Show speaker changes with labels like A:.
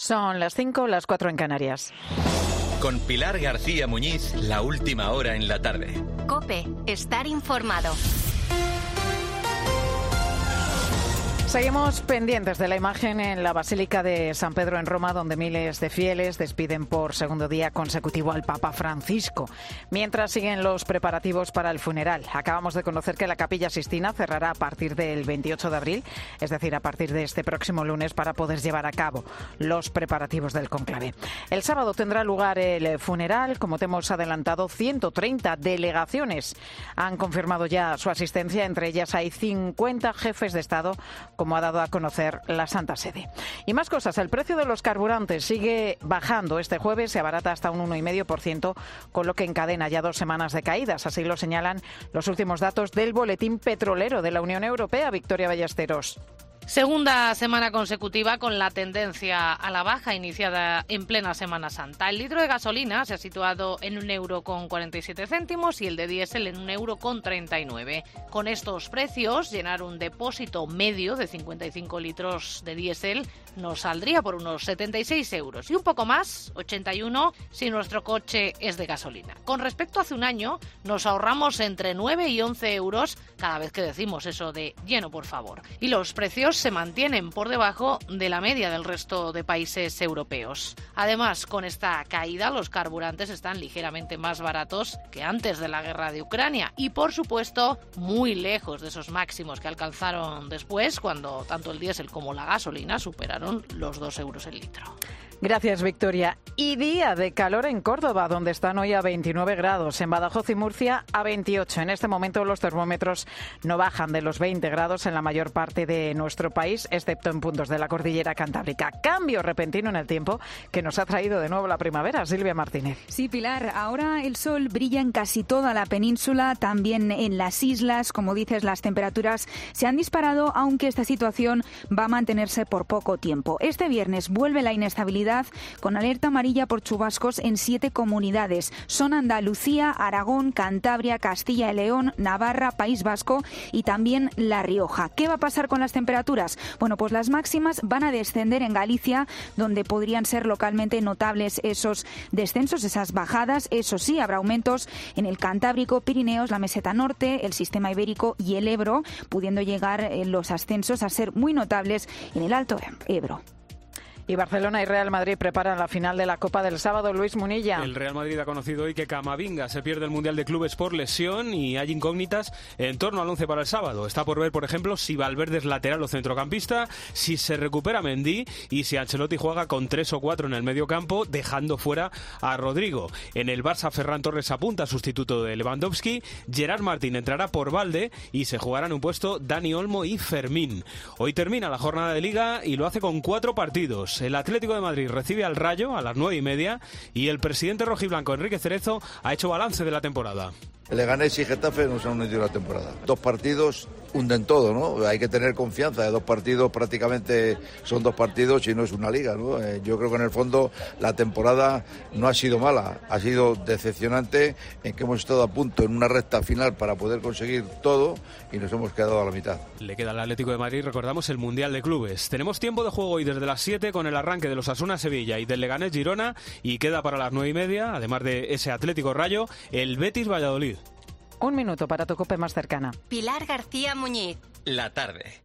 A: Son las 5, las 4 en Canarias.
B: Con Pilar García Muñiz, la última hora en la tarde.
C: COPE, estar informado.
A: Seguimos pendientes de la imagen en la Basílica de San Pedro en Roma, donde miles de fieles despiden por segundo día consecutivo al Papa Francisco, mientras siguen los preparativos para el funeral. Acabamos de conocer que la Capilla Sixtina cerrará a partir del 28 de abril, es decir, a partir de este próximo lunes, para poder llevar a cabo los preparativos del cónclave. El sábado tendrá lugar el funeral. Como te hemos adelantado, 130 delegaciones han confirmado ya su asistencia. Entre ellas hay 50 jefes de Estado, como ha dado a conocer la Santa Sede. Y más cosas, el precio de los carburantes sigue bajando. Este jueves se abarata hasta un 1,5%, con lo que encadena ya 2 semanas de caídas. Así lo señalan los últimos datos del Boletín Petrolero de la Unión Europea. Victoria Ballesteros.
D: Segunda semana consecutiva con la tendencia a la baja iniciada en plena Semana Santa. El litro de gasolina se ha situado en 1,47 € y el de diésel en 1,39 €. Con estos precios, llenar un depósito medio de 55 litros de diésel nos saldría por unos 76 € y un poco más, 81, si nuestro coche es de gasolina. Con respecto a hace un año, nos ahorramos entre 9 y 11 euros cada vez que decimos eso de lleno, por favor. Y los precios se mantienen por debajo de la media del resto de países europeos. Además, con esta caída, los carburantes están ligeramente más baratos que antes de la guerra de Ucrania y, por supuesto, muy lejos de esos máximos que alcanzaron después, cuando tanto el diésel como la gasolina superaron los 2 euros el litro.
A: Gracias, Victoria. Y día de calor en Córdoba, donde están hoy a 29 grados. En Badajoz y Murcia a 28. En este momento los termómetros no bajan de los 20 grados en la mayor parte de nuestro país, excepto en puntos de la cordillera cantábrica. Cambio repentino en el tiempo que nos ha traído de nuevo la primavera. Silvia Martínez.
E: Sí, Pilar. Ahora el sol brilla en casi toda la península, también en las islas. Como dices, las temperaturas se han disparado, aunque esta situación va a mantenerse por poco tiempo. Este viernes vuelve la inestabilidad con alerta amarilla por chubascos en 7 comunidades. Son Andalucía, Aragón, Cantabria, Castilla y León, Navarra, País Vasco y también La Rioja. ¿Qué va a pasar con las temperaturas? Bueno, pues las máximas van a descender en Galicia, donde podrían ser localmente notables esos descensos, esas bajadas. Eso sí, habrá aumentos en el Cantábrico, Pirineos, la Meseta Norte, el Sistema Ibérico y el Ebro, pudiendo llegar los ascensos a ser muy notables en el Alto Ebro.
A: Y Barcelona y Real Madrid preparan la final de la Copa del sábado. Luis Munilla.
F: El Real Madrid ha conocido hoy que Camavinga se pierde el Mundial de Clubes por lesión y hay incógnitas en torno al 11 para el sábado. Está por ver, por ejemplo, si Valverde es lateral o centrocampista, si se recupera Mendy y si Ancelotti juega con 3 o 4 en el medio campo, dejando fuera a Rodrigo. En el Barça, Ferran Torres apunta sustituto de Lewandowski. Gerard Martín entrará por Valde y se jugarán un puesto Dani Olmo y Fermín. Hoy termina la jornada de Liga y lo hace con 4 partidos. El Atlético de Madrid recibe al Rayo a las 9:30 y el presidente rojiblanco, Enrique Cerezo, ha hecho balance de la temporada.
G: El Leganés y Getafe nos han hundido la temporada. 2 partidos hunden todo, ¿no? Hay que tener confianza. De 2 partidos prácticamente son 2 partidos y no es una liga, ¿no? Yo creo que en el fondo la temporada no ha sido mala, ha sido decepcionante en que hemos estado a punto en una recta final para poder conseguir todo y nos hemos quedado a la mitad.
F: Le queda al Atlético de Madrid, recordamos, el Mundial de Clubes. Tenemos tiempo de juego hoy desde las 7 con el arranque de los Osasuna-Sevilla y del Leganés-Girona y queda para las 9:30, además de ese Atlético-Rayo, el Betis-Valladolid.
A: 1 minuto para tu COPE más cercana.
C: Pilar García Muñiz.
B: La tarde.